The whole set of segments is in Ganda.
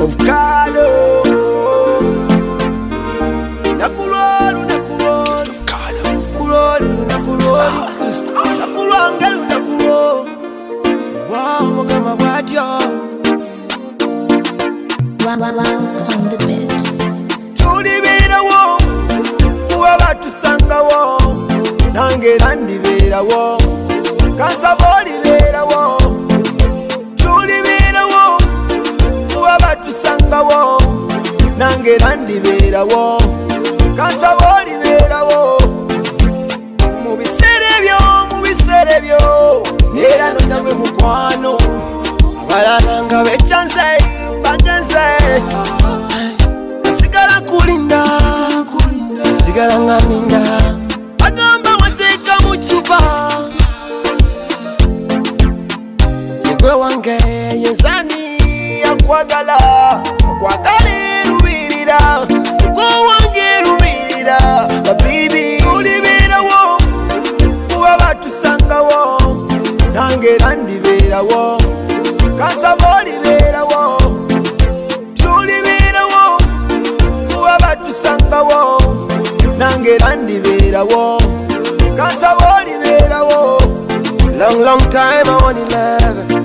Ovocado. Nakulolu, nakulo. Gift of Kado. Kulolu, nakulo. Nakulangelu, nakulo. Wow, mugama bwatyo. On the beat. Tuliberawo, kuba batusangawo. Nange nandiberawo. Kansaba oliberawo. Tuliberawo, kuba batusangawo. Nange nandiberawo. Kansaba oliberawo. Mu biseera ebyo neera nonyamwe mukwano. Abalala nga beccanse bagenze. Nasigala nkulinda, nasigala ngaminda. Bagamba wateeka mu ccupa. Gwe wange yenzani akwagala, akwagala erubirira. Gwe wange erubirira, babibi. Tuliberawo, kuba batusangawo. Nange nandiberawo. Kansaba oliberawo. Tuliberawo, kuba batusangawo. Nange nandiberawo. Kansaba oliberawo. Long time on 11.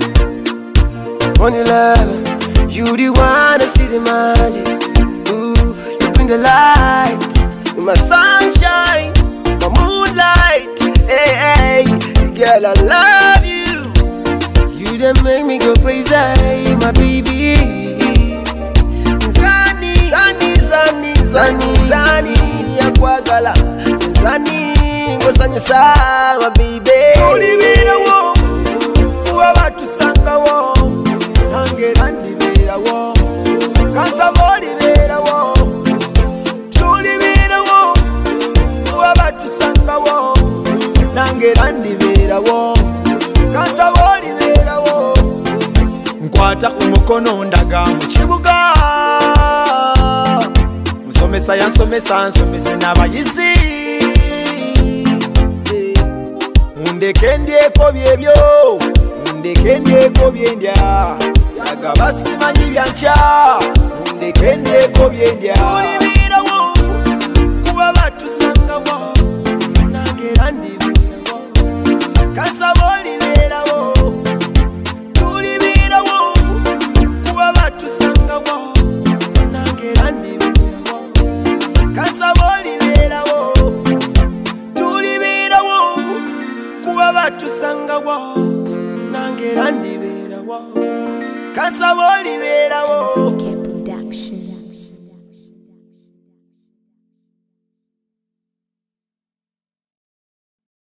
You the one to see the magic. Ooh, you bring the light. You're my sunshine, my moonlight. Hey, girl, I love you. You done make me go crazy, my baby. Zani, akwagala. Zani, ngosanyusa, my baby. Tuliberawo, kuba batusangawo. Nange nandiberawo. Kansaba oliberawo. Tuliberawo, kuba batusangawo. Nange nandiberawo. Kansaba oliberawo. Nkwata ku mukono ndaga mu kibuga. Musomesa yansomesa nsomese n'abayizi. Mundeke ndyeko byebyo, mundeke ndyeko byendya. Yaga basimanyi byankya, mundeke ndyeko byendya. Tuliberawo, kuba batusangawo. Nange nandiberawo. Kansaba oliberawo. Tuliberawo, kuba batusangawo. Nange nandiberawo. Kansaba oliberawo. Tuliberawo, kuba batusangawo. Nange nandiberawo. Kansaba oliberawo.